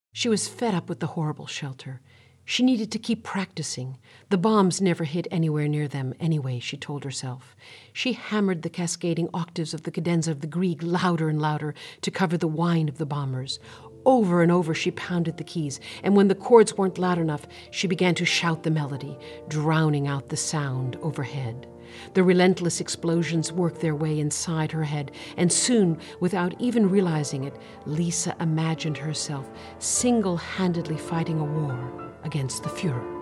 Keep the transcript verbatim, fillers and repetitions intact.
She was fed up with the horrible shelter. She needed to keep practicing. The bombs never hit anywhere near them anyway, she told herself. She hammered the cascading octaves of the cadenza of the Grieg louder and louder to cover the whine of the bombers. Over and over she pounded the keys, and when the chords weren't loud enough, she began to shout the melody, drowning out the sound overhead. The relentless explosions worked their way inside her head, and soon, without even realizing it, Lisa imagined herself single-handedly fighting a war against the Fuhrer.